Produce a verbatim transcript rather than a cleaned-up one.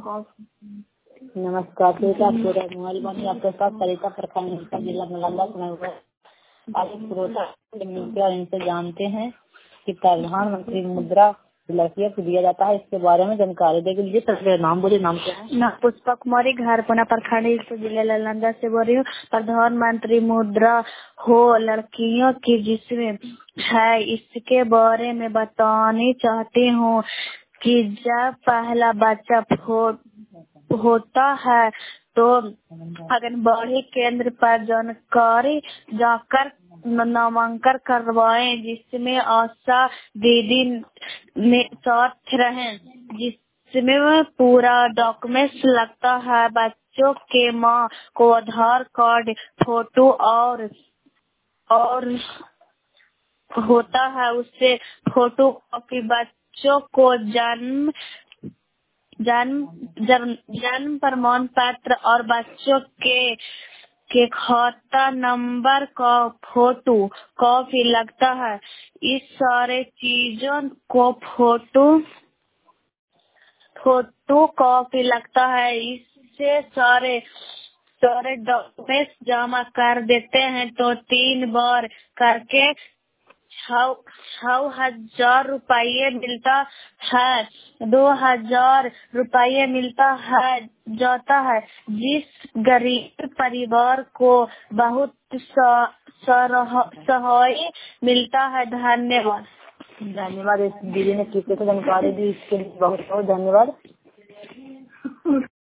नमस्कार, श्रोता पूरा मोबाइल बनी आपके साथ सरिता प्रखंड जिला नालंदा में आज श्रोता मिलते और इनसे जानते हैं कि प्रधानमंत्री मुद्रा लड़कियों को दिया जाता है, इसके बारे में जानकारी देगी। लीजिए सबसे नाम बोलिए। नाम क्या है? ना पुष्पा कुमारी, घर पुना प्रखंड जिला नालंदा से बोल रही हूँ। प्रधानमंत्री मुद्रा हो लड़कियों की जिसमें है, इसके बारे में बताने चाहती हूँ कि जब पहला बच्चा हो, होता है तो आंगनबाड़ी केंद्र पर जानकारी जाकर नामांकन करवाएं, जिसमें आशा दीदी में साथ रहें, जिसमें पूरा डॉक्यूमेंट्स लगता है। बच्चों के माँ को आधार कार्ड, फोटो और और होता है, उससे फोटो कॉपी बच्चों को जन्म जन्म जन्म जन्म प्रमाण पत्र और बच्चों के के खाता नंबर का फोटो कॉपी लगता है। इस सारे चीजों को फोटो फोटो कॉपी लगता है। इससे सारे सारे डॉक्यूमेंट्स जमा कर देते हैं तो तीन बार करके छह हजार रुपये मिलता है, दो हजार रुपये मिलता है जाता है, जिस गरीब परिवार को बहुत सहाय मिलता है। धन्यवाद। धन्यवाद। इस दीदी ने किसी को जानकारी दी, इसके लिए बहुत बहुत धन्यवाद।